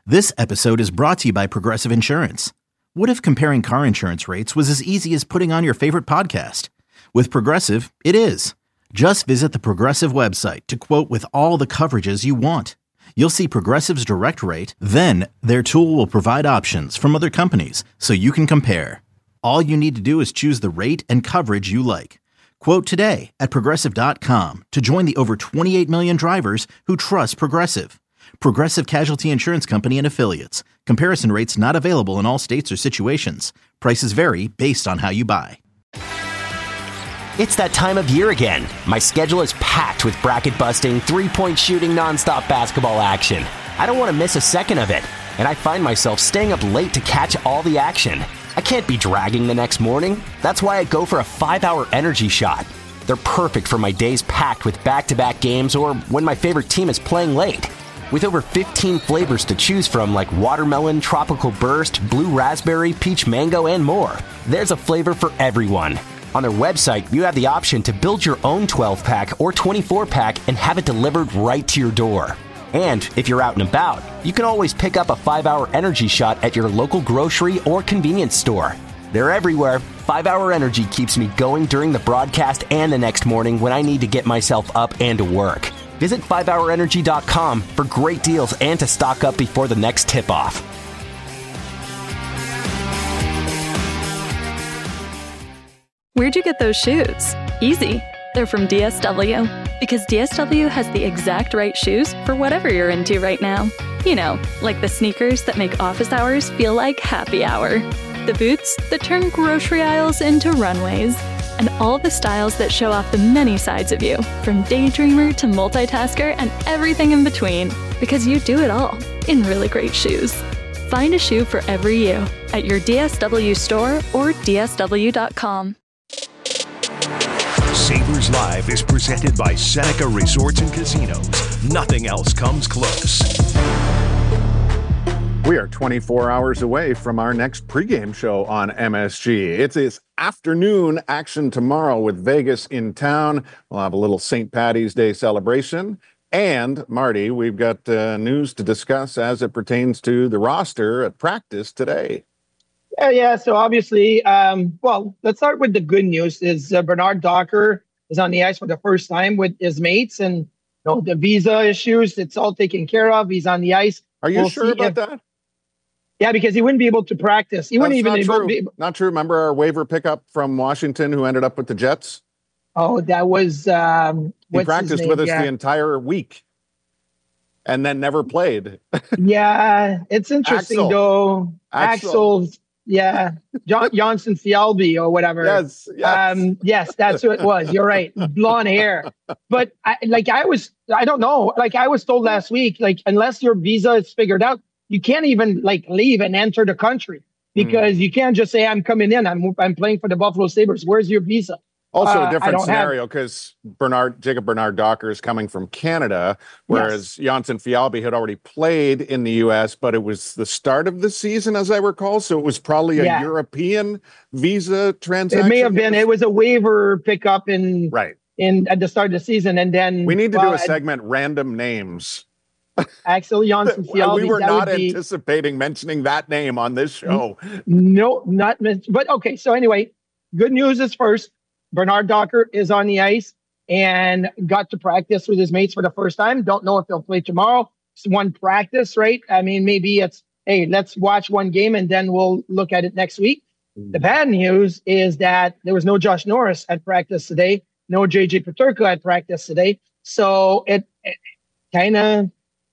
This episode is brought to you by Progressive Insurance. What if comparing car insurance rates was as easy as putting on your favorite podcast? With Progressive, it is. Just visit the Progressive website to quote with all the coverages you want. You'll see Progressive's direct rate, then their tool will provide options from other companies so you can compare. All you need to do is choose the rate and coverage you like. Quote today at Progressive.com to join the over 28 million drivers who trust Progressive. Progressive Casualty Insurance Company and Affiliates. Comparison rates not available in all states or situations. Prices vary based on how you buy. It's that time of year again. My schedule is packed with bracket-busting, three-point shooting, nonstop basketball action. I don't want to miss a second of it, and I find myself staying up late to catch all the action. I can't be dragging the next morning. That's why I go for a 5-hour energy shot. They're perfect for my days packed with back-to-back games or when my favorite team is playing late. With over 15 flavors to choose from like watermelon, tropical burst, blue raspberry, peach mango, and more, there's a flavor for everyone. On their website, you have the option to build your own 12-pack or 24-pack and have it delivered right to your door. And if you're out and about, you can always pick up a 5-hour energy shot at your local grocery or convenience store. They're everywhere. 5-hour energy keeps me going during the broadcast and the next morning when I need to get myself up and to work. Visit 5hourenergy.com for great deals and to stock up before the next tip-off. Where'd you get those shoes? Easy. They're from DSW. Because DSW has the exact right shoes for whatever you're into right now. You know, like the sneakers that make office hours feel like happy hour. The boots that turn grocery aisles into runways. And all the styles that show off the many sides of you, from daydreamer to multitasker and everything in between, because you do it all in really great shoes. Find a shoe for every you at your DSW store or DSW.com. Sabres Live is presented by Seneca Resorts and Casinos. Nothing else comes close. We are 24 hours away from our next pregame show on MSG. It's this afternoon action tomorrow with Vegas in town. We'll have a little St. Paddy's Day celebration. And, Marty, we've got news to discuss as it pertains to the roster at practice today. Yeah. So obviously, let's start with the good news. Is Bernard Docker is on the ice for the first time with his mates, and the visa issues, it's all taken care of. He's on the ice. Are you sure about that? Yeah, because he wouldn't be able to practice. He wouldn't even Not true. Remember our waiver pickup from Washington who ended up with the Jets? Oh, that was he practiced with us the entire week and then never played. Yeah, it's interesting though. Axel's Janssen Fialbi or whatever. Yes, that's who it was. You're right. Blonde hair. But I don't know. Like I was told last week, unless your visa is figured out, you can't even leave and enter the country because you can't just say, I'm coming in. I'm playing for the Buffalo Sabres. Where's your visa? Also a different scenario because Jacob Bernard Docker is coming from Canada, whereas Janssen Fialbi had already played in the U.S., but it was the start of the season, as I recall. So it was probably a European visa transaction. It may have been. It was a waiver pickup at the start of the season. And then we need to do a segment, random names. Axel Janssen Fialbi. We were not anticipating mentioning that name on this show. No, not mentioned. But okay, so anyway, good news is first. Bernard Docker is on the ice and got to practice with his mates for the first time. Don't know if he'll play tomorrow. It's one practice, right? I mean, maybe it's, hey, let's watch one game and then we'll look at it next week. The bad news is that there was no Josh Norris at practice today. No JJ Peterka at practice today. So it kind of,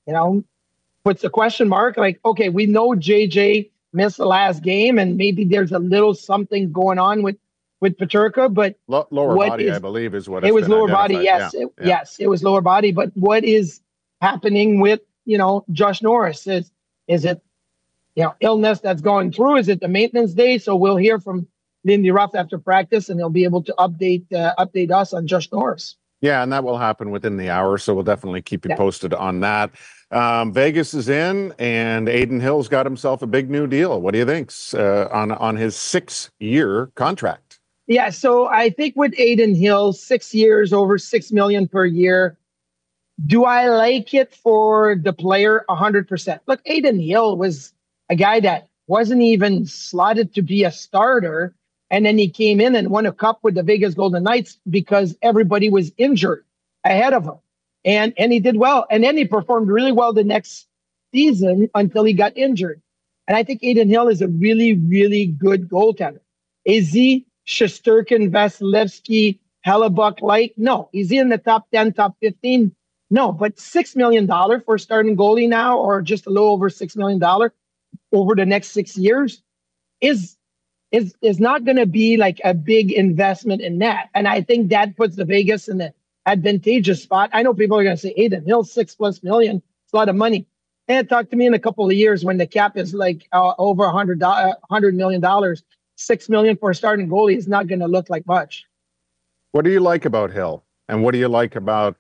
puts a question mark. Okay, we know JJ missed the last game and maybe there's a little something going on with Peterka, but lower body, I believe, is what it was. Lower body, yes, yes, it was lower body. But what is happening with Josh Norris? Is it illness that's going through? Is it the maintenance day? So we'll hear from Lindy Ruff after practice, and he'll be able to update us on Josh Norris. Yeah, and that will happen within the hour, so we'll definitely keep you posted on that. Vegas is in, and Adin Hill's got himself a big new deal. What do you think on his 6-year contract? Yeah, so I think with Adin Hill, 6 years, over $6 million per year, Do I like it for the player 100%? Look, Adin Hill was a guy that wasn't even slotted to be a starter. And then he came in and won a cup with the Vegas Golden Knights because everybody was injured ahead of him. And he did well. And then he performed really well the next season until he got injured. And I think Adin Hill is a really, really good goaltender. Is he Shesterkin, Vasilevsky, Hellebuck like? No. Is he in the top 10, top 15? No. But $6 million for a starting goalie now, or just a little over $6 million over the next 6 years is not going to be like a big investment in that. And I think that puts the Vegas in the advantageous spot. I know people are going to say, Adin Hill, $6+ million. It's a lot of money. And talk to me in a couple of years when the cap is like over $100 million. $6 million for a starting goalie is not going to look like much. What do you like about Hill? And what do you like about,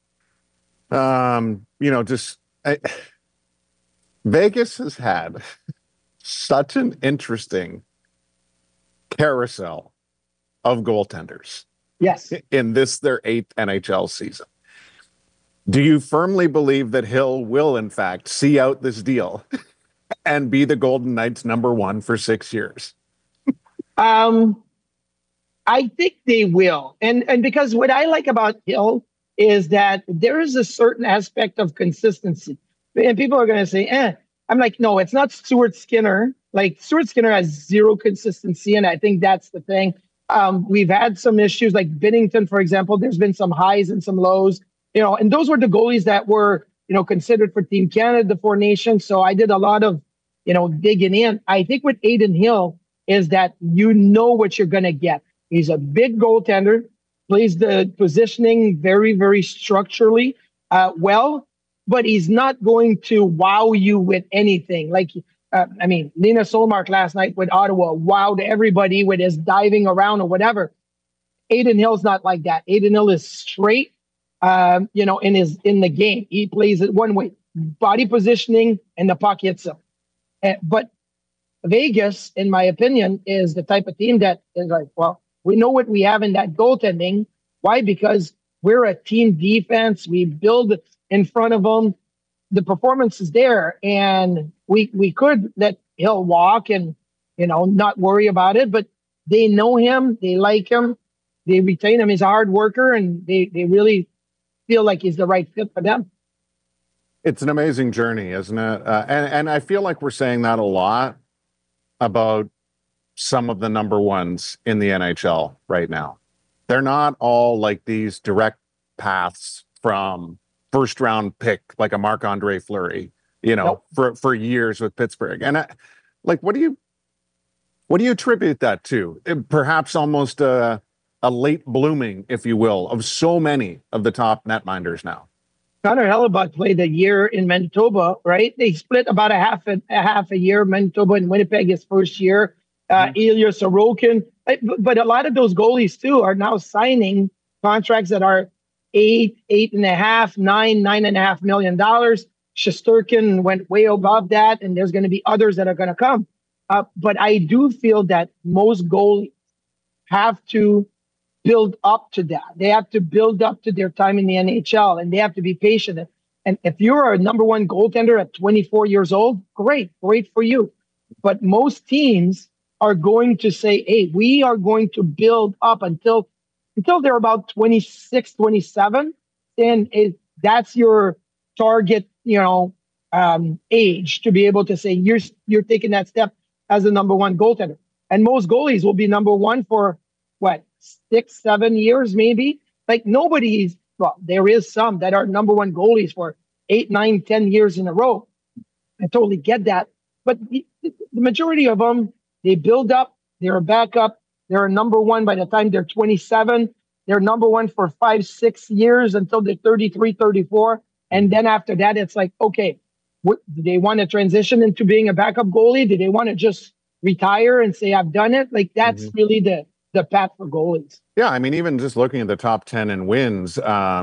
Vegas has had such an interesting carousel of goaltenders. Yes. In this, their 8th NHL season. Do you firmly believe that Hill will, in fact, see out this deal and be the Golden Knights #1 for 6 years? I think they will. And because what I like about Hill is that there is a certain aspect of consistency. And people are going to say, I'm like, no, it's not Stuart Skinner. Like, Stuart Skinner has zero consistency, and I think that's the thing. We've had some issues, like Binnington, for example. There's been some highs and some lows, and those were the goalies that were, considered for Team Canada, the Four Nations. So I did a lot of, digging in. I think with Adin Hill is that what you're going to get. He's a big goaltender, plays the positioning very, very structurally well, but he's not going to wow you with anything. Like, Linus Solmark last night with Ottawa wowed everybody with his diving around or whatever. Adin Hill's not like that. Adin Hill is straight, in the game. He plays it one way, body positioning, and the puck hits him. But Vegas, in my opinion, is the type of team that is like, well, we know what we have in that goaltending. Why? Because we're a team defense. We build in front of them. The performance is there, and we could let Hill walk and, not worry about it. But they know him. They like him. They retain him. He's a hard worker, and they really feel like he's the right fit for them. It's an amazing journey, isn't it? And I feel like we're saying that a lot about some of the #1s in the NHL right now. They're not all like these direct paths from first round pick, like a Marc-Andre Fleury, Nope. for years with Pittsburgh. And what do you attribute that to? Perhaps almost a late blooming, if you will, of so many of the top netminders now. Connor Hellebuck played a year in Manitoba, right? They split about a half a year, Manitoba and Winnipeg his first year. Ilya Sorokin. But a lot of those goalies, too, are now signing contracts that are $8.5, $9.5 million. Shesterkin went way above that, and there's going to be others that are going to come. But I do feel that most goalies have to build up to that. They have to build up to their time in the NHL, and they have to be patient. And if you're a #1 goaltender at 24 years old, great for you. But most teams are going to say, hey, we are going to build up until they're about 26, 27. And that's your target, age to be able to say you're taking that step as a #1 goaltender. And most goalies will be #1 for 6, 7 years, maybe. Like there is some that are #1 goalies for 8, 9, 10 years in a row. I totally get that. But the majority of them, they build up, they're a backup, they're a #1 by the time they're 27. They're #1 for 5, 6 years until they're 33, 34. And then after that, it's like, okay, do they want to transition into being a backup goalie? Do they want to just retire and say, I've done it? Like, that's really the path for goalies. Yeah, even just looking at the top 10 in wins,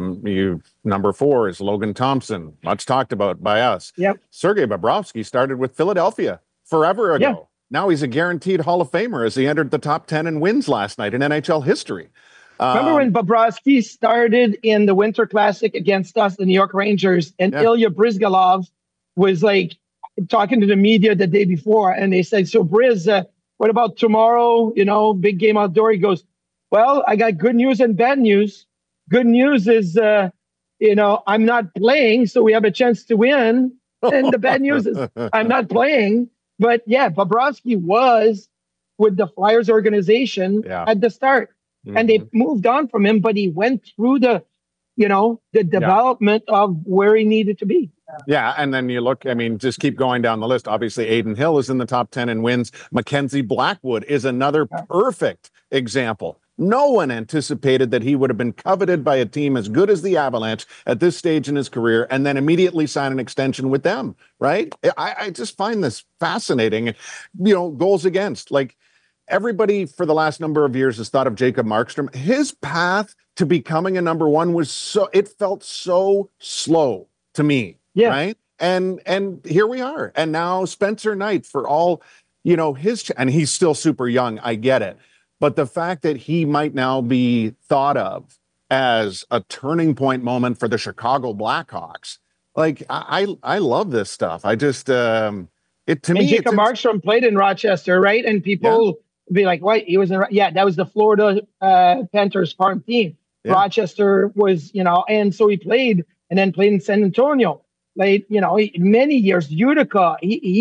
#4 is Logan Thompson, much talked about by us. Yep. Sergei Bobrovsky started with Philadelphia forever ago. Yeah. Now he's a guaranteed Hall of Famer as he entered the top 10 in wins last night in NHL history. Remember when Bobrovsky started in the Winter Classic against us, the New York Rangers, and Ilya Brizgalov was like talking to the media the day before, and they said, "So Briz, what about tomorrow? You know, big game outdoor." He goes, "Well, I got good news and bad news. Good news is, I'm not playing, so we have a chance to win. And the bad news is I'm not playing." But yeah, Bobrovsky was with the Flyers organization at the start. Mm-hmm. And they moved on from him, but he went through the development of where he needed to be. Yeah, and then you look, just keep going down the list. Obviously, Adin Hill is in the top 10 in wins. Mackenzie Blackwood is another perfect example. No one anticipated that he would have been coveted by a team as good as the Avalanche at this stage in his career and then immediately sign an extension with them, right? I just find this fascinating. Goals against, like, everybody for the last number of years has thought of Jacob Markstrom. His path to becoming a number one it felt so slow to me, right? And here we are. And now Spencer Knight, for all, and he's still super young, I get it. But the fact that he might now be thought of as a turning point moment for the Chicago Blackhawks, like, I love this stuff. I just, Jacob Markstrom played in Rochester, right? And people be like, "What? He was in?" Yeah, that was the Florida Panthers farm team. Yeah. Rochester was, and so he played, and then played in San Antonio. Like, many years. Utica.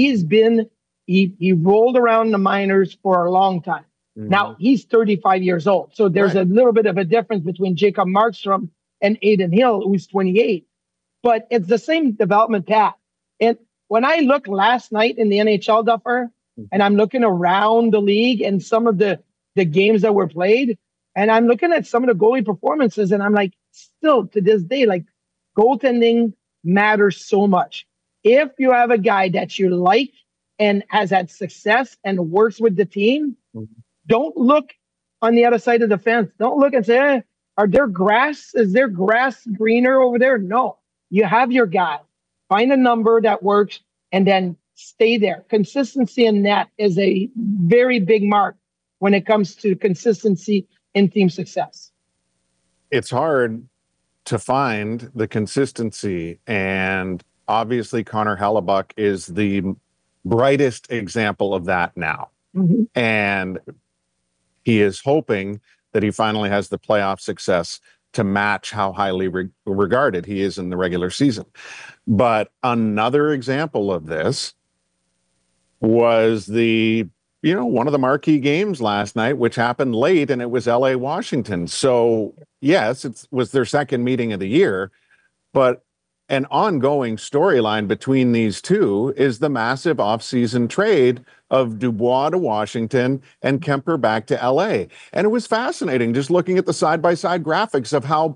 He rolled around the minors for a long time. Mm-hmm. Now he's 35 years old, so there's a little bit of a difference between Jacob Markstrom and Adin Hill, who's 28. But it's the same development path. And when I looked last night in the NHL, Duffer, and I'm looking around the league and some of the games that were played, and I'm looking at some of the goalie performances, and I'm like, still to this day, like, goaltending matters so much. If you have a guy that you like and has had success and works with the team, don't look on the other side of the fence. Don't look and say, is there grass greener over there? No. You have your guy. Find a number that works and then stay there. Consistency in net is a very big mark when it comes to consistency in team success. It's hard to find the consistency, and obviously Connor Hellebuyck is the brightest example of that now. Mm-hmm. And he is hoping that he finally has the playoff success to match how highly regarded he is in the regular season. But another example of this was one of the marquee games last night, which happened late, and it was LA Washington. So yes, it was their second meeting of the year, but an ongoing storyline between these two is the massive offseason trade of Dubois to Washington and Kemper back to LA. And it was fascinating just looking at the side-by-side graphics of how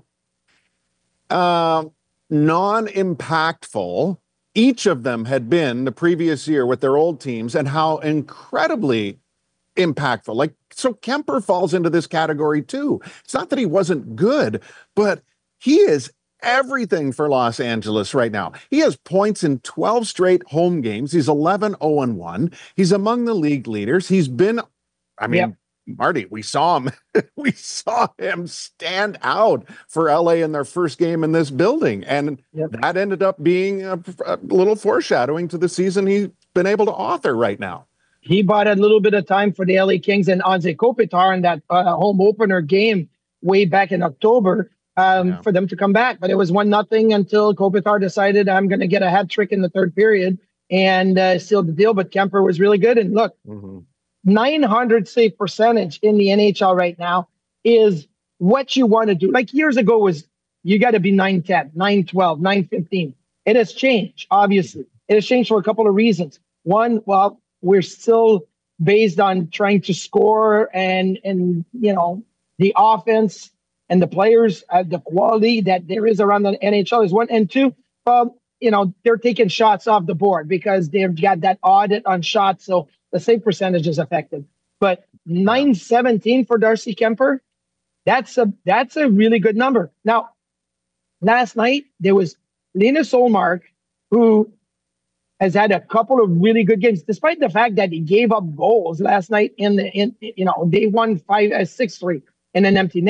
non-impactful each of them had been the previous year with their old teams and how incredibly impactful. Like, so Kemper falls into this category too. It's not that he wasn't good, but he is everything for Los Angeles right now. He has points in 12 straight home games. He's 11-0-1. He's among the league leaders. He's been, Marty, we saw him stand out for LA in their first game in this building. And that ended up being a little foreshadowing to the season he's been able to author right now. He bought a little bit of time for the LA Kings and Anze Kopitar in that home opener game way back in October for them to come back. But it was 1-0 until Kopitar decided, I'm going to get a hat trick in the third period and sealed the deal. But Kemper was really good. And look, 900 save percentage in the NHL right now is what you want to do. Like years ago was, you got to be 910, 912, 915. It has changed, obviously. It has changed for a couple of reasons. One, well, we're still based on trying to score and the offense and the players, the quality that there is around the NHL is one. And two, they're taking shots off the board because they've got that audit on shots. So the save percentage is affected. But 917 for Darcy Kemper, that's a really good number. Now, last night, there was Linus Ullmark, who has had a couple of really good games, despite the fact that he gave up goals last night they won 6-3 in an empty net.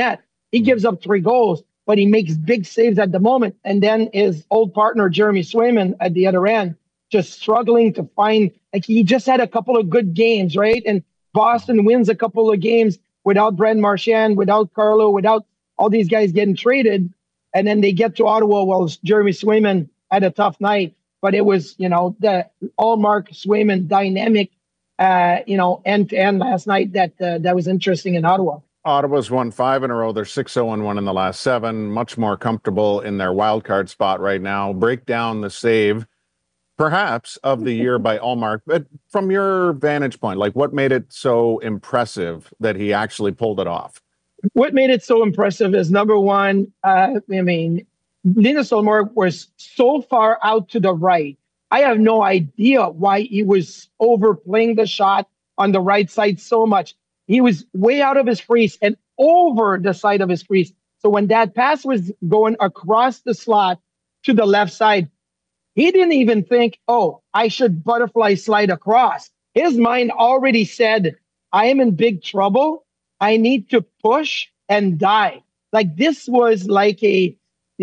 He gives up 3 goals, but he makes big saves at the moment. And then his old partner, Jeremy Swayman, at the other end, just struggling to find, like, he just had a couple of good games, right? And Boston wins a couple of games without Brent Marchand, without Carlo, without all these guys getting traded. And then they get to Ottawa. Well, Jeremy Swayman had a tough night, but it was, the Ullmark Swayman dynamic, end to end last night that was interesting in Ottawa. Ottawa's won 5 in a row. They're 6-0-1 in the last 7, much more comfortable in their wild card spot right now. Break down the save, perhaps, of the year by Ullmark. But from your vantage point, like, what made it so impressive that he actually pulled it off? What made it so impressive is, number one, Linus Ullmark was so far out to the right. I have no idea why he was overplaying the shot on the right side so much. He was way out of his crease and over the side of his crease. So when that pass was going across the slot to the left side, he didn't even think, oh, I should butterfly slide across. His mind already said, I am in big trouble. I need to push and dive. Like, this was like a,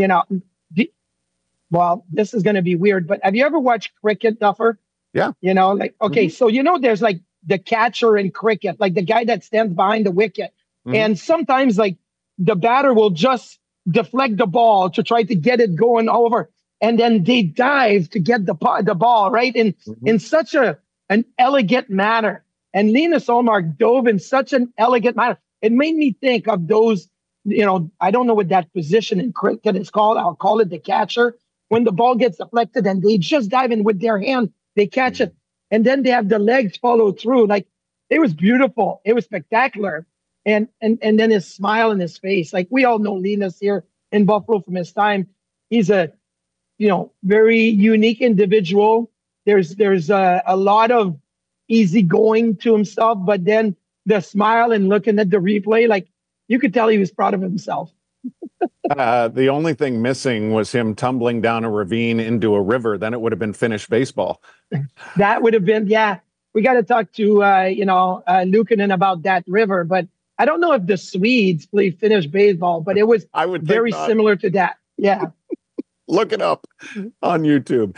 well, this is going to be weird, but have you ever watched cricket, Duffer? Yeah. Okay, so there's like the catcher in cricket, like the guy that stands behind the wicket. Mm-hmm. And sometimes, like, the batter will just deflect the ball to try to get it going over. And then they dive to get the ball, right? In such an elegant manner. And Linus Ullmark dove in such an elegant manner. It made me think of those, I don't know what that position in cricket is called. I'll call it the catcher. When the ball gets deflected and they just dive in with their hand, they catch it. And then they have the legs follow through. Like, it was beautiful. It was spectacular. And then his smile in his face. Like, we all know Linus here in Buffalo from his time. He's a, very unique individual. There's a lot of easygoing to himself, but then the smile and looking at the replay, like, you could tell he was proud of himself. The only thing missing was him tumbling down a ravine into a river. Then it would have been finished baseball. That would have been, yeah. We got to talk to, Luukkonen about that river. But I don't know if the Swedes play Finnish baseball, but it was very similar to that. Yeah. Look it up on YouTube.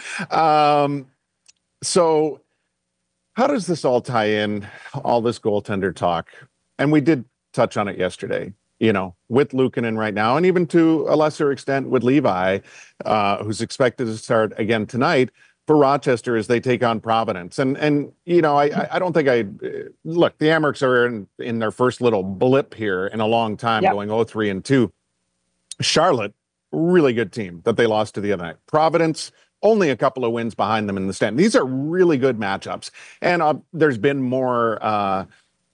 So how does this all tie in, all this goaltender talk? And we did touch on it yesterday. With Luukkonen right now, and even to a lesser extent with Levi, who's expected to start again tonight for Rochester as they take on Providence. And I don't think look, the Amerks are in their first little blip here in a long time, going 0-3-2. Charlotte, really good team that they lost to the other night. Providence, only a couple of wins behind them in the stand. These are really good matchups. And there's been more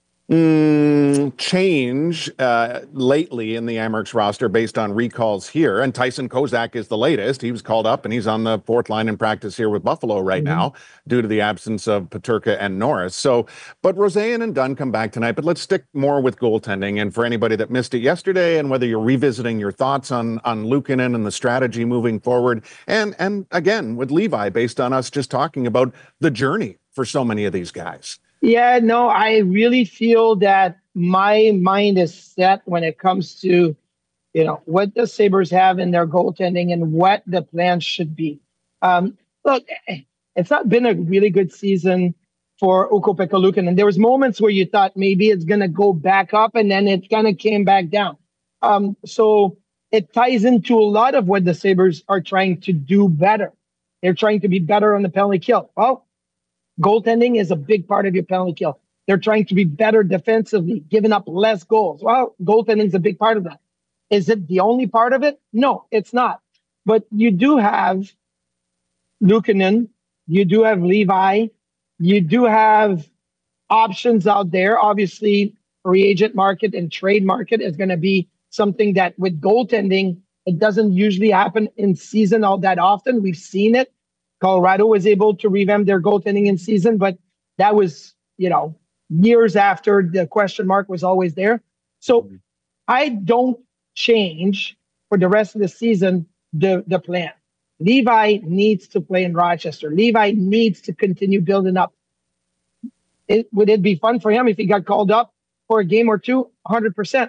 change lately in the Amerks roster based on recalls here. And Tyson Kozak is the latest. He was called up and he's on the 4th line in practice here with Buffalo right now due to the absence of Peterka and Norris. So, but Rosén and Dunn come back tonight. But let's stick more with goaltending. And for anybody that missed it yesterday, and whether you're revisiting your thoughts on Luukkonen and the strategy moving forward, and again with Levi, based on us just talking about the journey for so many of these guys. Yeah, no, I really feel that my mind is set when it comes to, what the Sabres have in their goaltending and what the plan should be. Look, it's not been a really good season for Ukko-Pekka Luukkonen. There was moments where you thought maybe it's going to go back up and then it kind of came back down. So it ties into a lot of what the Sabres are trying to do better. They're trying to be better on the penalty kill. Well, goaltending is a big part of your penalty kill. They're trying to be better defensively, giving up less goals. Well, goaltending is a big part of that. Is it the only part of it? No, it's not. But you do have Luukkonen, you do have Levi, you do have options out there. Obviously, free agent market and trade market is going to be something that with goaltending, it doesn't usually happen in season all that often. We've seen it. Colorado was able to revamp their goaltending in season, but that was, years after the question mark was always there. So I don't change for the rest of the season the plan. Levi needs to play in Rochester. Levi needs to continue building up. Would it be fun for him if he got called up for a game or two? 100%.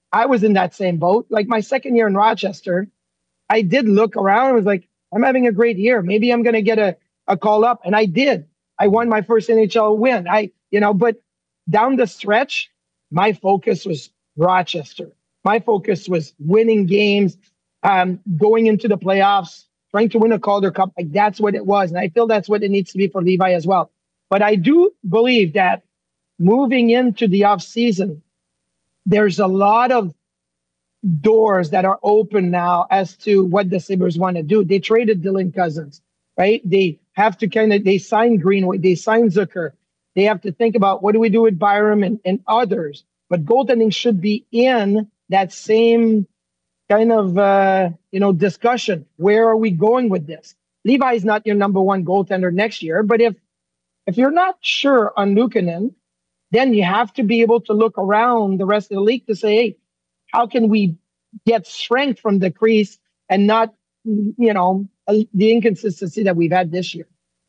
I was in that same boat. Like my second year in Rochester, I did look around and was like, I'm having a great year. Maybe I'm going to get a call up. And I did. I won my first NHL win. But down the stretch, my focus was Rochester. My focus was winning games, going into the playoffs, trying to win a Calder Cup. Like that's what it was. And I feel that's what it needs to be for Levi as well. But I do believe that moving into the off season, there's a lot of doors that are open now as to what the Sabres want to do. They traded Dylan Cousins, right? They have to they signed Greenway, they signed Zucker. They have to think about what do we do with Byram and others. But goaltending should be in that same kind of, discussion. Where are we going with this? Levi is not your number one goaltender next year, but if you're not sure on Luukkonen, then you have to be able to look around the rest of the league to say, hey, how can we get strength from the crease and not, the inconsistency that we've had this year?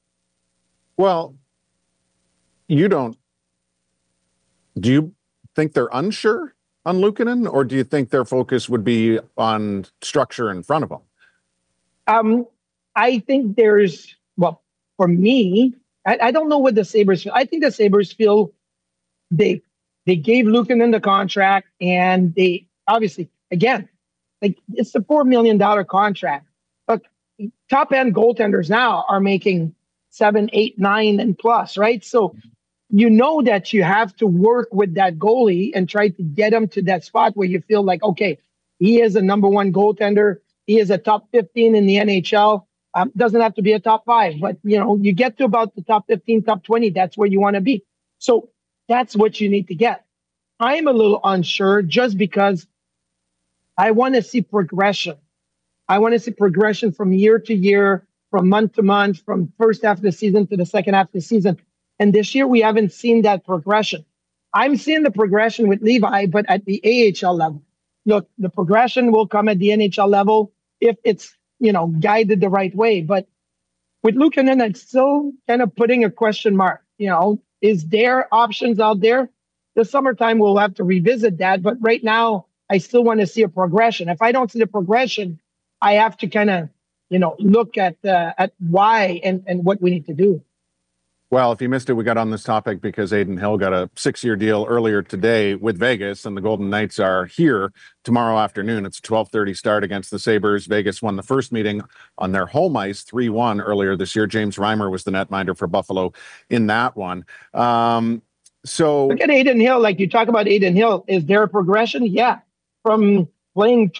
Well, do you think they're unsure on Luukkonen, or do you think their focus would be on structure in front of them? I think for me, I don't know what the Sabres feel. I think the Sabres feel they gave Luukkonen the contract, and they obviously, again, like it's a $4 million contract. Look, top end goaltenders now are making 7, 8, 9 and plus, right? So that you have to work with that goalie and try to get him to that spot where you feel like, okay, he is a number one goaltender. He is a top 15 in the NHL. Doesn't have to be a top 5, but you get to about the top 15, top 20. That's where you want to be. So that's what you need to get. I'm a little unsure just because I want to see progression. I want to see progression from year to year, from month to month, from first half of the season to the second half of the season. And this year, we haven't seen that progression. I'm seeing the progression with Levi, but at the AHL level. Look, the progression will come at the NHL level if it's, guided the right way. But with Luukkonen, I'm still kind of putting a question mark. Is there options out there? The summertime, we'll have to revisit that. But right now, I still want to see a progression. If I don't see the progression, I have to kind of, look at why and what we need to do. Well, if you missed it, we got on this topic because Adin Hill got a 6-year deal earlier today with Vegas, and the Golden Knights are here tomorrow afternoon. It's a 12:30 start against the Sabres. Vegas won the first meeting on their home ice 3-1 earlier this year. James Reimer was the netminder for Buffalo in that one. So look at Adin Hill. Like you talk about Adin Hill, is there a progression? Yeah. From playing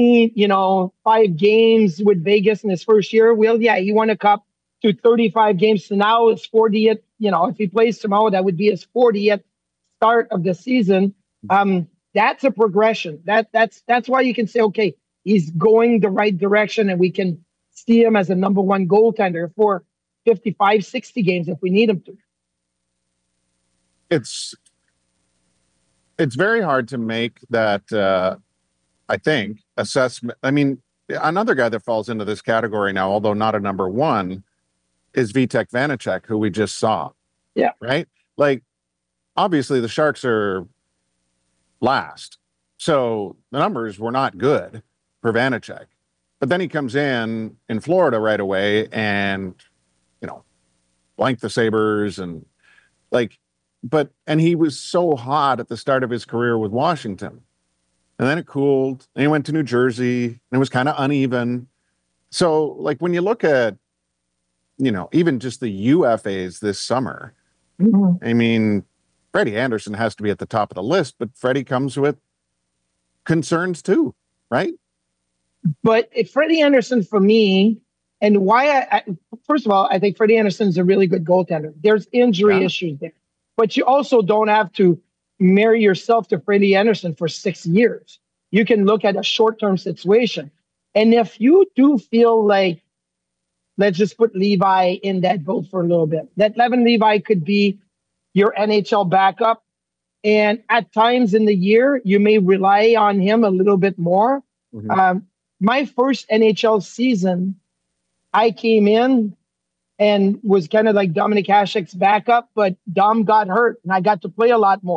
5 games with Vegas in his first year. Well, yeah, he won a cup. To 35 games to now his 40th. If he plays tomorrow, that would be his 40th start of the season. That's a progression. That's why you can say, okay, he's going the right direction, and we can see him as a number one goaltender for 55, 60 games if we need him to. It's very hard to make that, I think, assessment. I mean, another guy that falls into this category now, although not a number one, is Vitek Vanacek, who we just saw. Yeah. Right? Like, obviously the Sharks are last. So the numbers were not good for Vanacek. But then he comes in Florida right away and, blanked the Sabres and and he was so hot at the start of his career with Washington. And then it cooled and he went to New Jersey and it was kind of uneven. So when you look at, even just the UFAs this summer, I mean, Freddie Anderson has to be at the top of the list, but Freddie comes with concerns too, right? But if Freddie Anderson, for me, and why first of all, I think Freddie Anderson is a really good goaltender. There's injury issues there, but you also don't have to marry yourself to Freddie Anderson for 6 years. You can look at a short-term situation. And if you do feel like, let's just put Levi in that boat for a little bit, that Levin Levi could be your NHL backup. And at times in the year, you may rely on him a little bit more. Mm-hmm. My first NHL season, I came in and was kind of like Dominic Hasek's backup, but Dom got hurt and I got to play a lot more.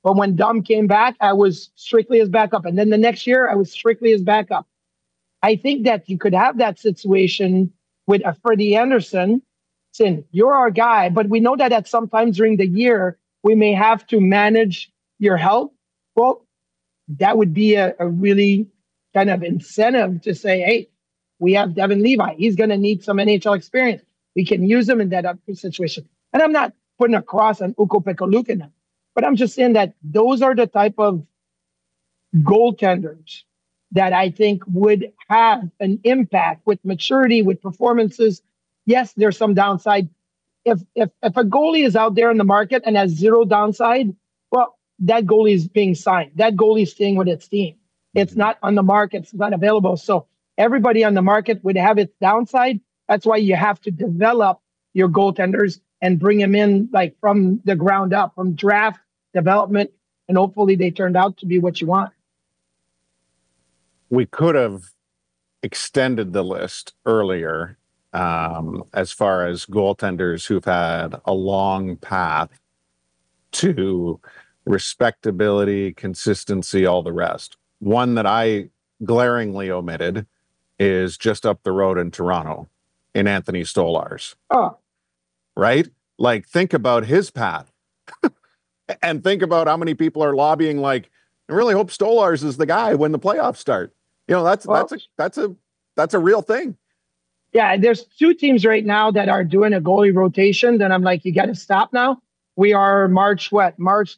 But when Dom came back, I was strictly his backup. And then the next year, I was strictly his backup. I think that you could have that situation with a Freddie Anderson saying, you're our guy. But we know that at sometimes during the year, we may have to manage your health. Well, that would be a really kind of incentive to say, hey, we have Devin Levi. He's going to need some NHL experience. We can use him in that situation. And I'm not putting a cross on Ukko-Pekka Luukkonen, but I'm just saying that those are the type of goaltenders that I think would have an impact with maturity, with performances. Yes, there's some downside. If a goalie is out there in the market and has zero downside, well, that goalie is being signed. That goalie is staying with its team. It's not on the market. It's not available. So everybody on the market would have its downside. That's why you have to develop your goaltenders and bring them in like from the ground up, from draft development, and hopefully they turned out to be what you want. We could have extended the list earlier as far as goaltenders who've had a long path to respectability, consistency, all the rest. One that I glaringly omitted is just up the road in Toronto in Anthony Stolarz. Oh, right? Like, think about his path and think about how many people are lobbying. Like, I really hope Stolarz is the guy when the playoffs start. You know, that's a real thing. Yeah, there's two teams right now that are doing a goalie rotation. Then I'm like, you got to stop now. We are March the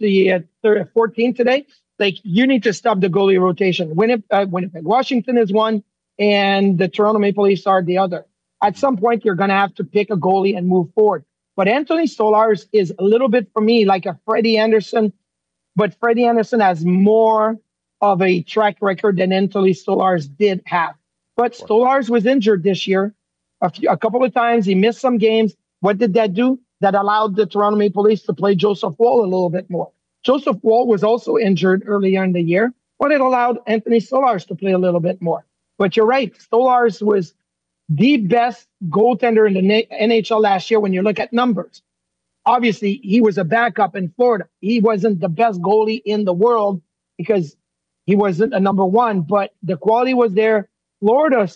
14th today. Like, you need to stop the goalie rotation. Winnipeg, Washington is one, and the Toronto Maple Leafs are the other. At some point, you're going to have to pick a goalie and move forward. But Anthony Stolarz is a little bit, for me, like a Freddie Anderson. But Freddie Anderson has more of a track record than Anthony Stolarz did have. But Stolarz was injured this year a couple of times. He missed some games. What did that do? That allowed the Toronto Maple Leafs to play Joseph Woll a little bit more. Joseph Woll was also injured earlier in the year, but it allowed Anthony Stolarz to play a little bit more. But you're right. Stolarz was the best goaltender in the NHL last year when you look at numbers. Obviously, he was a backup in Florida. He wasn't the best goalie in the world because he wasn't a number one, but the quality was there. Florida,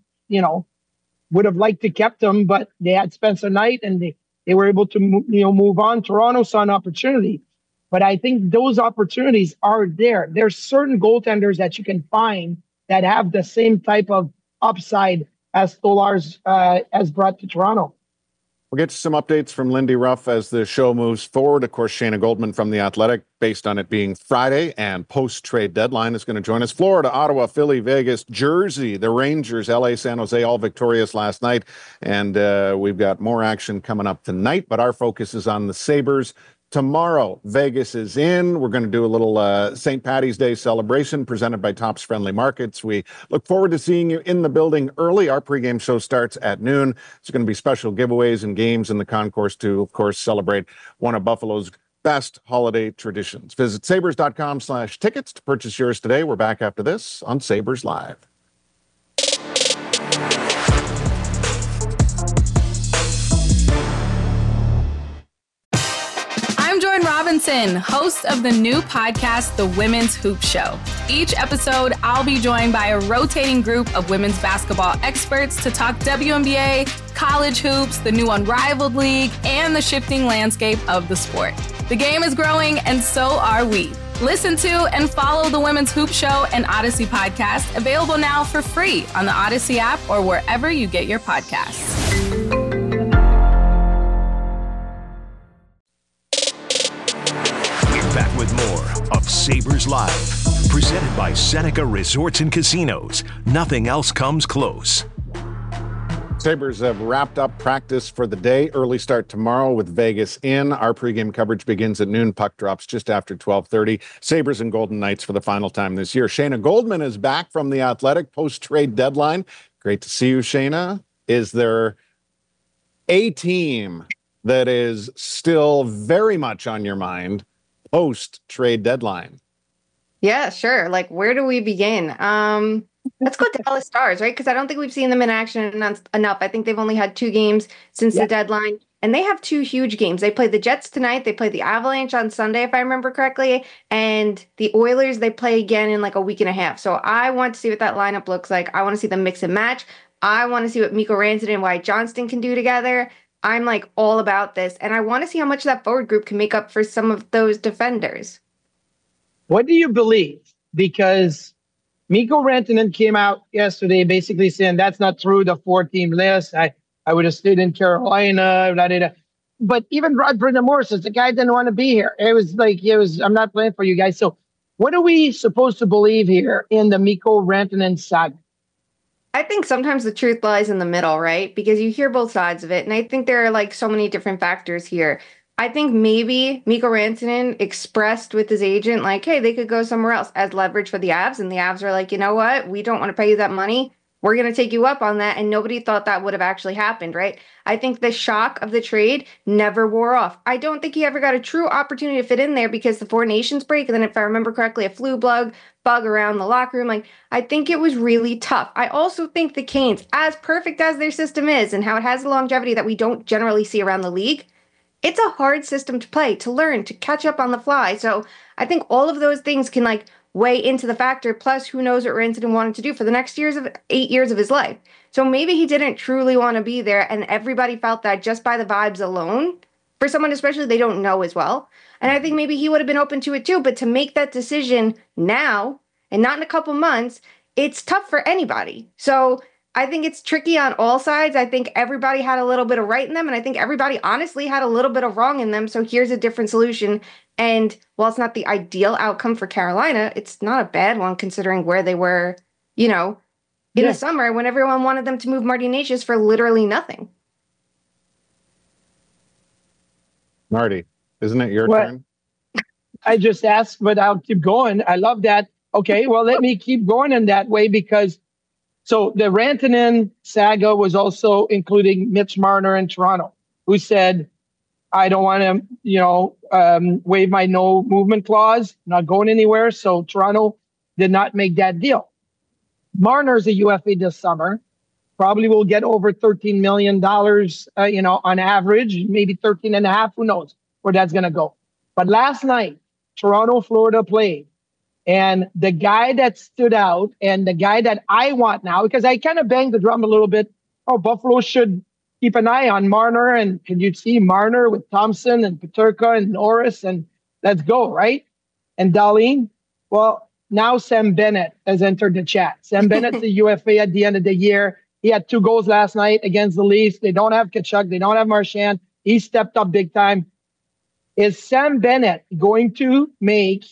would have liked to kept him, but they had Spencer Knight and they were able to move on. Toronto saw an opportunity. But I think those opportunities are there. There's certain goaltenders that you can find that have the same type of upside as Stolarz has brought to Toronto. We'll get to some updates from Lindy Ruff as the show moves forward. Of course, Shayna Goldman from The Athletic, based on it being Friday and post-trade deadline, is going to join us. Florida, Ottawa, Philly, Vegas, Jersey, the Rangers, LA, San Jose, all victorious last night. And we've got more action coming up tonight, but our focus is on the Sabres. Tomorrow, Vegas is in. We're going to do a little St. Paddy's Day celebration presented by Tops Friendly Markets. We look forward to seeing you in the building early. Our pregame show starts at noon. There's going to be special giveaways and games in the concourse to, of course, celebrate one of Buffalo's best holiday traditions. Visit sabres.com/tickets to purchase yours today. We're back after this on Sabres Live. I'm Jordan Robinson, host of the new podcast, The Women's Hoop Show. Each episode, I'll be joined by a rotating group of women's basketball experts to talk WNBA, college hoops, the new Unrivaled League, and the shifting landscape of the sport. The game is growing, and so are we. Listen to and follow The Women's Hoop Show and Odyssey podcast, available now for free on the Odyssey app or wherever you get your podcasts. Back with more of Sabres Live, presented by Seneca Resorts and Casinos. Nothing else comes close. Sabres have wrapped up practice for the day. Early start tomorrow with Vegas in. Our pregame coverage begins at noon. Puck drops just after 12:30. Sabres and Golden Knights for the final time this year. Shayna Goldman is back from The Athletic post-trade deadline. Great to see you, Shayna. Is there a team that is still very much on your mind post-trade deadline? Yeah, sure. Like, where do we begin? Let's go Dallas Stars, right? Because I don't think we've seen them in action enough. I think they've only had 2 games since the deadline. and they have 2 huge games. They play the Jets tonight. They play the Avalanche on Sunday, if I remember correctly. And the Oilers, they play again in like a week and a half. So I want to see what that lineup looks like. I want to see them mix and match. I want to see what Mikko Rantanen and Wyatt Johnston can do together. I'm like all about this. And I want to see how much that forward group can make up for some of those defenders. What do you believe? Because Mikko Rantanen came out yesterday basically saying that's not true, the 4-team list. I would have stayed in Carolina. Blah, blah, blah. But even Rod Brind'Amour says the guy didn't want to be here. I'm not playing for you guys. So what are we supposed to believe here in the Mikko Rantanen saga? I think sometimes the truth lies in the middle, right? Because you hear both sides of it. And I think there are like so many different factors here. I think maybe Mikko Rantanen expressed with his agent, like, hey, they could go somewhere else as leverage for the Avs. And the Avs are like, you know what? We don't want to pay you that money. We're going to take you up on that. And nobody thought that would have actually happened, right? I think the shock of the trade never wore off. I don't think he ever got a true opportunity to fit in there because the Four Nations break, and then if I remember correctly, a flu bug around the locker room. Like, I think it was really tough. I also think the Canes, as perfect as their system is and how it has the longevity that we don't generally see around the league, it's a hard system to play, to learn, to catch up on the fly. So I think all of those things can like weigh into the factor. Plus, who knows what Rantanen wanted to do for the next 8 years of his life. So maybe he didn't truly want to be there, and everybody felt that just by the vibes alone, for someone especially they don't know as well. And I think maybe he would have been open to it too, but to make that decision now and not in a couple months, it's tough for anybody. So I think it's tricky on all sides. I think everybody had a little bit of right in them, and I think everybody honestly had a little bit of wrong in them. So here's a different solution. And while it's not the ideal outcome for Carolina, it's not a bad one considering where they were, in the summer when everyone wanted them to move Marty Necas for literally nothing. Marty, isn't it your turn? I just asked, but I'll keep going. I love that. Okay, well, let me keep going in that way because so the Rantanen saga was also including Mitch Marner in Toronto, who said, I don't want to, waive my no movement clause, not going anywhere. So Toronto did not make that deal. Marner's a UFA this summer, probably will get over $13 million, on average, maybe 13 and a half. Who knows where that's going to go. But last night, Toronto, Florida played. And the guy that stood out and the guy that I want now, because I kind of banged the drum a little bit. Oh, Buffalo should keep an eye on Marner. And can you see Marner with Thompson and Peterka and Norris? And let's go, right? And Darlene, well, now Sam Bennett has entered the chat. Sam Bennett's the UFA at the end of the year. He had 2 goals last night against the Leafs. They don't have Tkachuk. They don't have Marchand. He stepped up big time. Is Sam Bennett going to make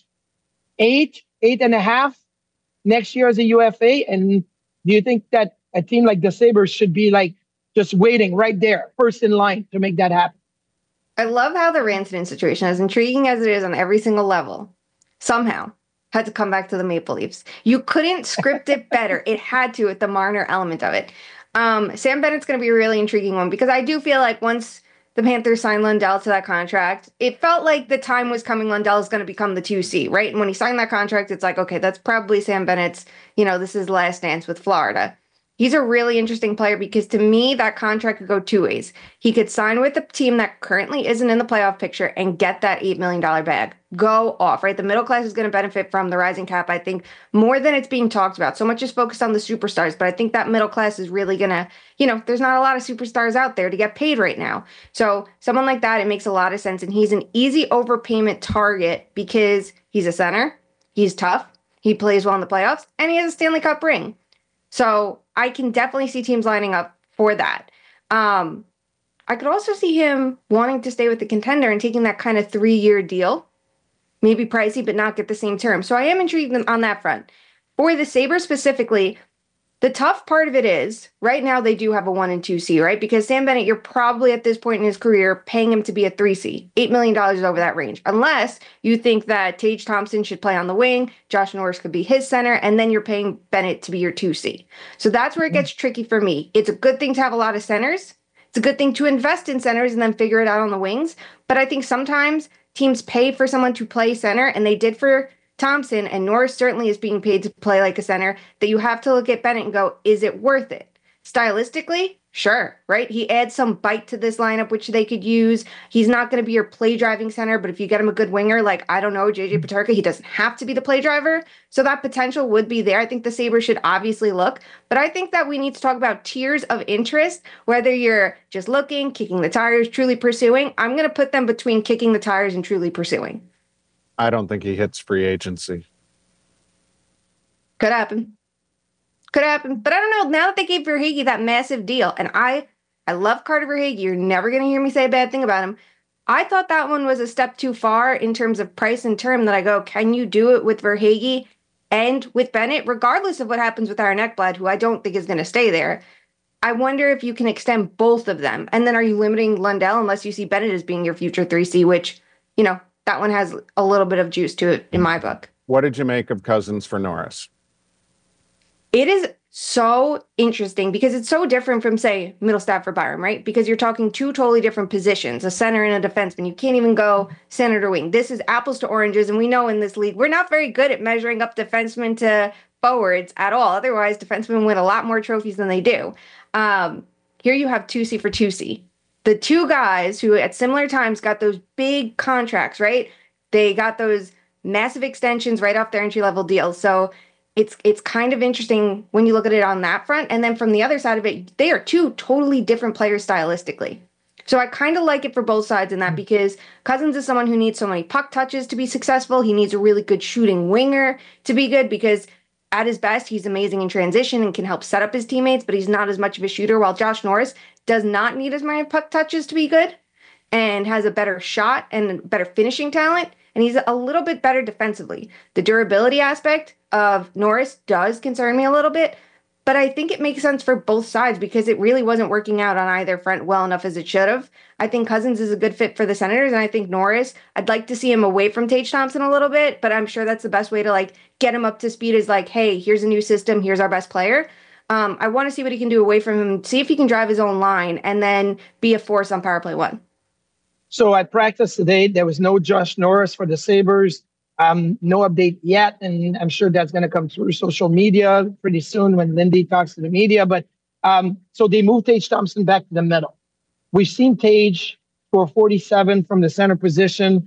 8.5 next year as a UFA? And do you think that a team like the Sabres should be like just waiting right there, first in line to make that happen? I love how the Rantanen situation, as intriguing as it is on every single level, somehow had to come back to the Maple Leafs. You couldn't script it better. It had to with the Marner element of it. Sam Bennett's going to be a really intriguing one because I do feel like once the Panthers signed Lundell to that contract, it felt like the time was coming. Lundell is going to become the 2C, right? And when he signed that contract, it's like, okay, that's probably Sam Bennett's, this is last dance with Florida. He's a really interesting player because to me, that contract could go 2 ways. He could sign with a team that currently isn't in the playoff picture and get that $8 million bag. Go off, right? The middle class is going to benefit from the rising cap, I think, more than it's being talked about. So much is focused on the superstars, but I think that middle class is really going to, there's not a lot of superstars out there to get paid right now. So someone like that, it makes a lot of sense. And he's an easy overpayment target because he's a center, he's tough, he plays well in the playoffs, and he has a Stanley Cup ring. So I can definitely see teams lining up for that. I could also see him wanting to stay with the contender and taking that kind of 3-year deal. Maybe pricey, but not get the same term. So I am intrigued on that front. For the Sabres specifically, the tough part of it is, right now they do have a 1 and 2C, right? Because Sam Bennett, you're probably at this point in his career paying him to be a 3C. $8 million is over that range. Unless you think that Tage Thompson should play on the wing, Josh Norris could be his center, and then you're paying Bennett to be your 2C. So that's where it gets tricky for me. It's a good thing to have a lot of centers. It's a good thing to invest in centers and then figure it out on the wings. But I think sometimes teams pay for someone to play center, and they did for Thompson, and Norris certainly is being paid to play like a center, that you have to look at Bennett and go, is it worth it? Stylistically, Sure, right? He adds some bite to this lineup, which they could use. He's not going to be your play driving center, but if you get him a good winger, like, I don't know, JJ Peterka, he doesn't have to be the play driver. So that potential would be there. I think the Sabres should obviously look, but I think that we need to talk about tiers of interest, whether you're just looking, kicking the tires, truly pursuing. I'm going to put them between kicking the tires and truly pursuing. I don't think he hits free agency. Could happen. Could happen. But I don't know. Now that they gave Verhaeghe that massive deal, and I love Carter Verhaeghe. You're never going to hear me say a bad thing about him. I thought that one was a step too far in terms of price and term that I go, can you do it with Verhaeghe and with Bennett, regardless of what happens with Aaron Ekblad, who I don't think is going to stay there? I wonder if you can extend both of them. And then are you limiting Lundell unless you see Bennett as being your future 3C, which, you know, that one has a little bit of juice to it in my book. What did you make of Cousins for Norris? It is so interesting because it's so different from, say, Middlestat for Byram, right? Because you're talking two totally different positions, a center and a defenseman. You can't even go center to wing. This is apples to oranges, and we know in this league, we're not very good at measuring up defensemen to forwards at all. Otherwise, defensemen win a lot more trophies than they do. Here you have 2C for 2C. The two guys who at similar times got those big contracts, right? They got those massive extensions right off their entry-level deals. So it's kind of interesting when you look at it on that front. And then from the other side of it, they are two totally different players stylistically. So I kind of like it for both sides in that because Cousins is someone who needs so many puck touches to be successful. He needs a really good shooting winger to be good because at his best, he's amazing in transition and can help set up his teammates, but he's not as much of a shooter, while Josh Norris does not need as many puck touches to be good and has a better shot and better finishing talent. And he's a little bit better defensively. The durability aspect of Norris does concern me a little bit, but I think it makes sense for both sides because it really wasn't working out on either front well enough as it should have. I think Cousins is a good fit for the Senators, and I think Norris, I'd like to see him away from Tage Thompson a little bit, but I'm sure that's the best way to like get him up to speed is like, hey, here's a new system, here's our best player. I want to see what he can do away from him, see if he can drive his own line, and then be a force on power play one. So at practice today, there was no Josh Norris for the Sabres. No update yet, and I'm sure that's going to come through social media pretty soon when Lindy talks to the media. But so they moved Tage Thompson back to the middle. We've seen Tage score 47 from the center position,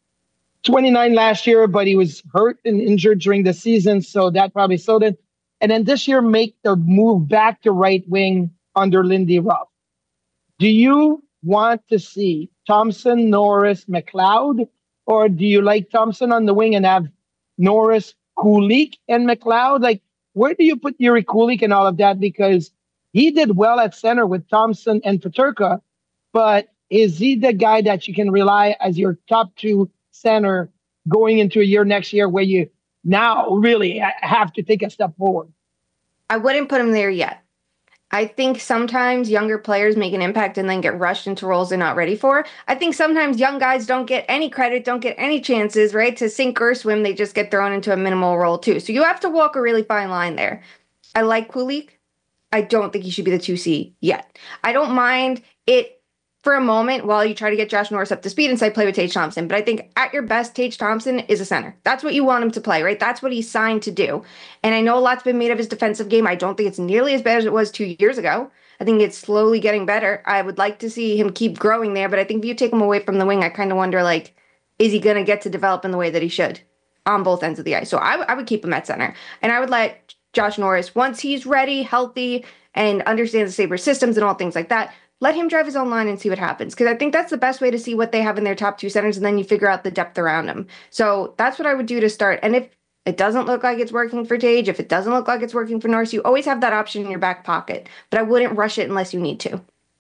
29 last year, but he was hurt and injured during the season, so that probably slowed it. And then this year, make the move back to right wing under Lindy Ruff. Do you want to see Thompson, Norris, McLeod, or do you like Thompson on the wing and have Norris, Kulich, and McLeod? Like, where do you put Yuri Kulich and all of that? Because he did well at center with Thompson and Peterka, but is he the guy that you can rely as your top two center going into a year next year where you now really have to take a step forward? I wouldn't put him there yet. I think sometimes younger players make an impact and then get rushed into roles they're not ready for. I think sometimes young guys don't get any credit, don't get any chances, right? To sink or swim, they just get thrown into a minimal role too. So you have to walk a really fine line there. I like Kulich. I don't think he should be the 2C yet. I don't mind it for a moment while you try to get Josh Norris up to speed and say play with Tage Thompson. But I think at your best, Tage Thompson is a center. That's what you want him to play, right? That's what he's signed to do. And I know a lot's been made of his defensive game. I don't think it's nearly as bad as it was 2 years ago. I think it's slowly getting better. I would like to see him keep growing there. But I think if you take him away from the wing, I kind of wonder, like, is he going to get to develop in the way that he should on both ends of the ice? So I would keep him at center. And I would let Josh Norris, once he's ready, healthy, and understands the Sabres systems and all things like that, let him drive his own line and see what happens. Because I think that's the best way to see what they have in their top two centers, and then you figure out the depth around them. So that's what I would do to start. And if it doesn't look like it's working for Tage, if it doesn't look like it's working for Norris, you always have that option in your back pocket. But I wouldn't rush it unless you need to.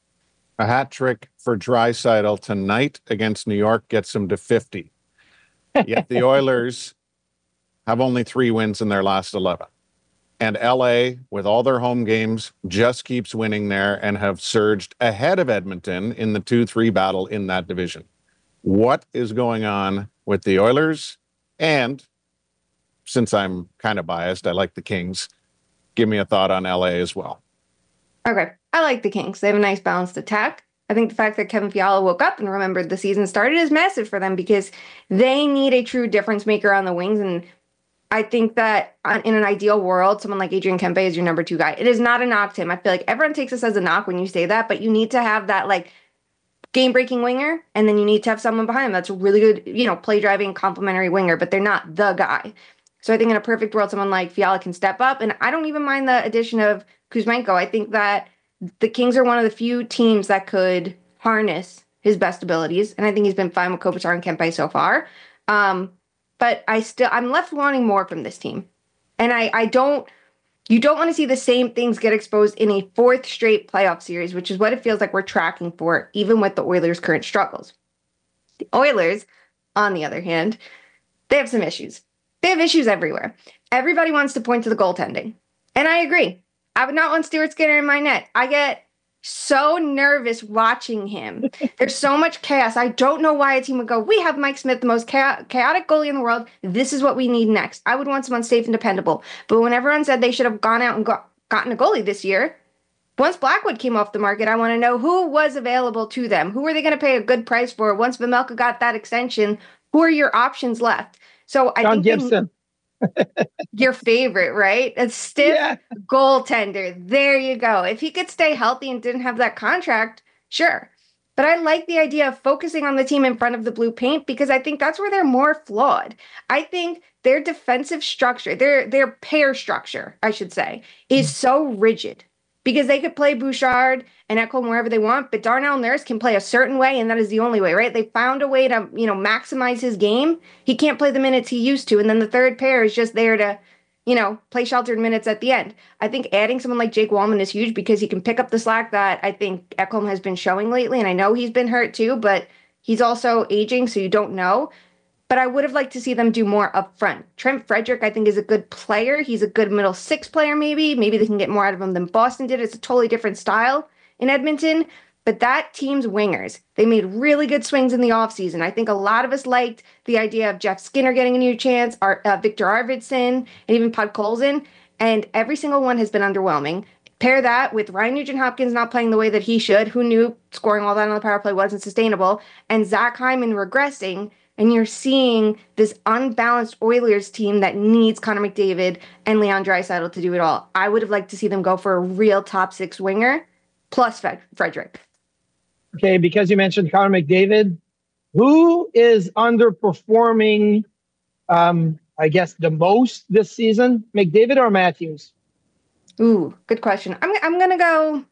A hat trick for Draisaitl tonight against New York gets him to 50. Yet the Oilers have only 3 wins in their last 11. And LA, with all their home games, just keeps winning there and have surged ahead of Edmonton in the 2-3 battle in that division. What is going on with the Oilers? And since I'm kind of biased, I like the Kings. Give me a thought on LA as well. Okay. I like the Kings. They have a nice balanced attack. I think the fact that Kevin Fiala woke up and remembered the season started is massive for them because they need a true difference maker on the wings. And I think that in an ideal world, someone like Adrian Kempe is your number 2 guy. It is not a knock to him. I feel like everyone takes this as a knock when you say that, but you need to have that like game-breaking winger, and then you need to have someone behind him that's a really good, play-driving, complementary winger, but they're not the guy. So I think in a perfect world, someone like Fiala can step up, and I don't even mind the addition of Kuzmenko. I think that the Kings are one of the few teams that could harness his best abilities, and I think he's been fine with Kopitar and Kempe so far. But I'm left wanting more from this team. And you don't want to see the same things get exposed in a 4th straight playoff series, which is what it feels like we're tracking for, even with the Oilers' current struggles. The Oilers, on the other hand, they have some issues. They have issues everywhere. Everybody wants to point to the goaltending. And I agree. I would not want Stuart Skinner in my net. I get so nervous watching him. There's so much chaos. I don't know why a team would go, we have Mike Smith, the most chaotic goalie in the world. This is what we need next. I would want someone safe and dependable. But when everyone said they should have gone out and gotten a goalie this year, once Blackwood came off the market, I want to know who was available to them. Who are they going to pay a good price for? Once Vejmelka got that extension, who are your options left? So I think Gibson. Your favorite, right? A stiff goaltender. There you go. If he could stay healthy and didn't have that contract, sure. But I like the idea of focusing on the team in front of the blue paint because I think that's where they're more flawed. I think their defensive structure, their pair structure, I should say, is so rigid because they could play Bouchard and Ekholm wherever they want, but Darnell Nurse can play a certain way, and that is the only way, right? They found a way to, maximize his game. He can't play the minutes he used to, and then the third pair is just there to, play sheltered minutes at the end. I think adding someone like Jake Wallman is huge because he can pick up the slack that I think Ekholm has been showing lately, and I know he's been hurt too, but he's also aging, so you don't know. But I would have liked to see them do more up front. Trent Frederick, I think, is a good player. He's a good middle 6 player, maybe. Maybe they can get more out of him than Boston did. It's a totally different style in Edmonton. But that team's wingers, they made really good swings in the offseason. I think a lot of us liked the idea of Jeff Skinner getting a new chance, Victor Arvidsson, and even Podkolzin. And every single one has been underwhelming. Pair that with Ryan Nugent-Hopkins not playing the way that he should. Who knew scoring all that on the power play wasn't sustainable? And Zach Hyman regressing. And you're seeing this unbalanced Oilers team that needs Connor McDavid and Leon Draisaitl to do it all. I would have liked to see them go for a real top 6 winger plus Frederick. Okay, because you mentioned Connor McDavid, who is underperforming, I guess, the most this season? McDavid or Matthews? Ooh, good question. I'm gonna go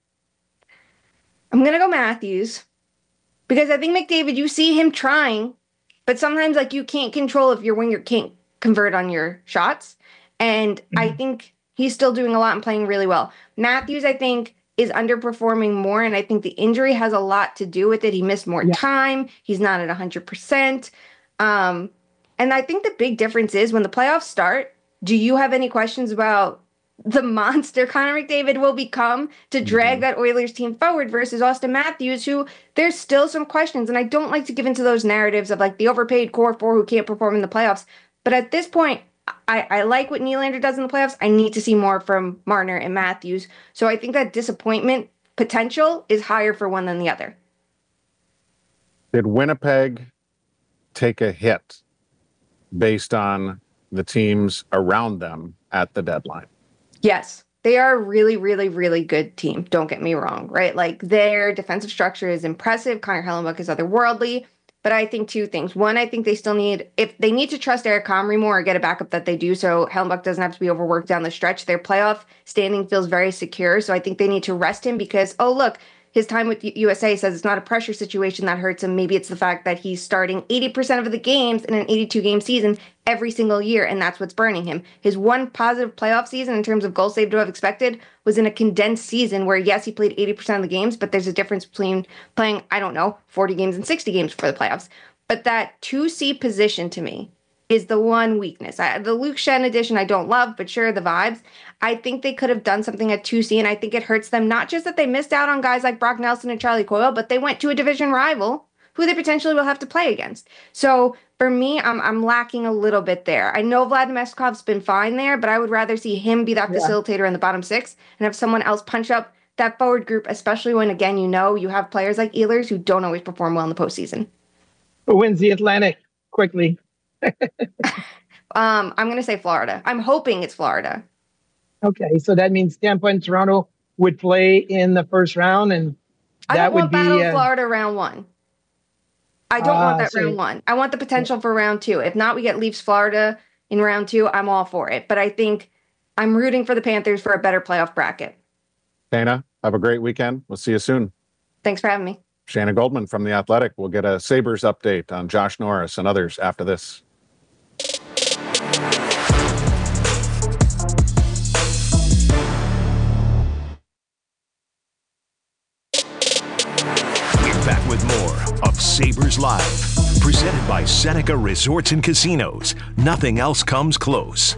Matthews because I think McDavid, you see him trying. But sometimes, you can't control if your winger can't convert on your shots. And I think he's still doing a lot and playing really well. Matthews, I think, is underperforming more. And I think the injury has a lot to do with it. He missed more time. He's not at 100%. And I think the big difference is when the playoffs start, do you have any questions about the monster Connor McDavid will become to drag that Oilers team forward versus Austin Matthews, who there's still some questions. And I don't like to give into those narratives of the overpaid core 4 who can't perform in the playoffs. But at this point, I like what Nylander does in the playoffs. I need to see more from Marner and Matthews. So I think that disappointment potential is higher for one than the other. Did Winnipeg take a hit based on the teams around them at the deadline? Yes, they are a really, really, really good team. Don't get me wrong, right? Their defensive structure is impressive. Connor Hellebuyck is otherworldly. But I think 2 things. One, I think they still need, if they need to trust Eric Comrie more or get a backup that they do, so Hellebuyck doesn't have to be overworked down the stretch. Their playoff standing feels very secure. So I think they need to rest him because, look, his time with USA says it's not a pressure situation that hurts him. Maybe it's the fact that he's starting 80% of the games in an 82-game season every single year, and that's what's burning him. His one positive playoff season in terms of goals saved above expected was in a condensed season where, yes, he played 80% of the games, but there's a difference between playing, 40 games and 60 games for the playoffs. But that 2C position to me is the one weakness. The Luke Schenn edition I don't love, but sure, the vibes. I think they could have done something at 2C, and I think it hurts them, not just that they missed out on guys like Brock Nelson and Charlie Coyle, but they went to a division rival who they potentially will have to play against. So for me, I'm lacking a little bit there. I know Vlad Meskov's been fine there, but I would rather see him be that facilitator in the bottom 6 and have someone else punch up that forward group, especially when, again, you have players like Ehlers who don't always perform well in the postseason. Who wins the Atlantic quickly? I'm going to say Florida. I'm hoping it's Florida. Okay, so that means Tampa and Toronto would play in the first round, and I that don't would want be Battle of Florida round 1. I don't want that so- round 1. I want the potential for round 2. If not, we get Leafs Florida in round 2. I'm all for it. But I think I'm rooting for the Panthers for a better playoff bracket. Dana, have a great weekend. We'll see you soon. Thanks for having me. Shanna Goldman from The Athletic. We'll get a Sabres update on Josh Norris and others after this. We're back with more of Sabres Live, presented by Seneca Resorts and Casinos. Nothing else comes close.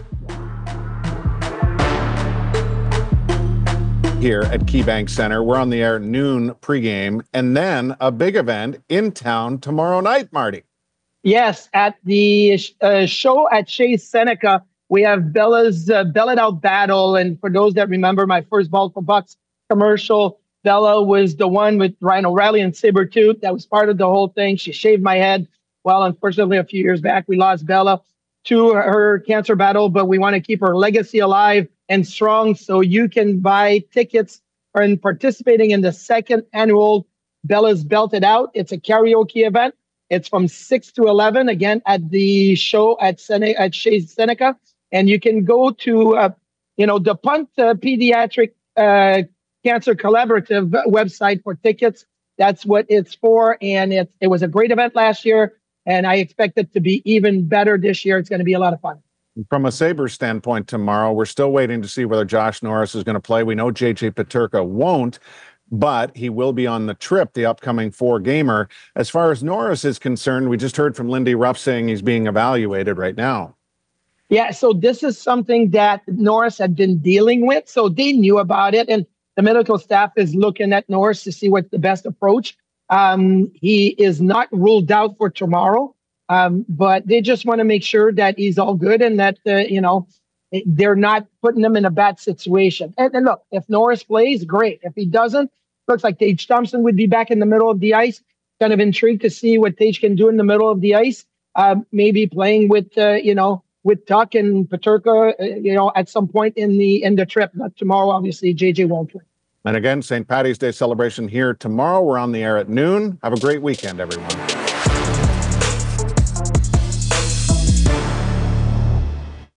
Here at KeyBank Center, we're on the air at noon pregame, and then a big event in town tomorrow night, Marty. Yes, at the show at Shea Seneca, we have Bella's Bell It Out Battle. And for those that remember my first Ball for Bucks commercial, Bella was the one with Ryan O'Reilly and Sabretooth that was part of the whole thing. She shaved my head. Well, unfortunately, a few years back, we lost Bella to her cancer battle, but we want to keep her legacy alive and strong. So you can buy tickets and participating in the second annual Bella's Belt It Out. It's a karaoke event. It's from 6 to 11, again, at the show at Shea Seneca. And you can go to, the Punt Pediatric Cancer Collaborative website for tickets. That's what it's for. And it was a great event last year, and I expect it to be even better this year. It's going to be a lot of fun. From a Sabres standpoint tomorrow, we're still waiting to see whether Josh Norris is going to play. We know JJ Peterka won't, but he will be on the trip, the upcoming 4-gamer. As far as Norris is concerned, we just heard from Lindy Ruff saying he's being evaluated right now. Yeah, so this is something that Norris had been dealing with, so they knew about it, and the medical staff is looking at Norris to see what's the best approach. He is not ruled out for tomorrow, but they just want to make sure that he's all good and that, they're not putting him in a bad situation. And look, if Norris plays, great. If he doesn't, looks like Tage Thompson would be back in the middle of the ice. Kind of intrigued to see what Tage can do in the middle of the ice. Maybe playing with Tuck and Peterka, at some point in the trip. Not tomorrow, obviously. JJ won't play. And again, St. Paddy's Day celebration here tomorrow. We're on the air at noon. Have a great weekend, everyone.